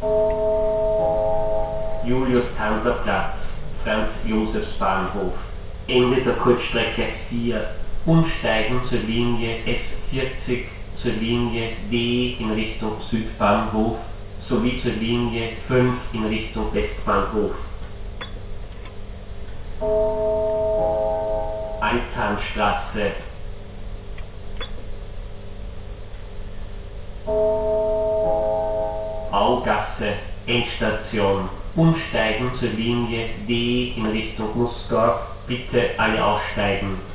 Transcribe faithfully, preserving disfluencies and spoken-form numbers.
Julius-Tandler-Platz, Franz-Josefs-Bahnhof, Ende der Kurzstrecke vier, umsteigen zur Linie S vierzig, zur Linie D in Richtung Südbahnhof sowie zur Linie fünf in Richtung Westbahnhof. Altanstraße, Augasse, Endstation, umsteigen zur Linie D in Richtung Nussdorf, bitte alle aussteigen.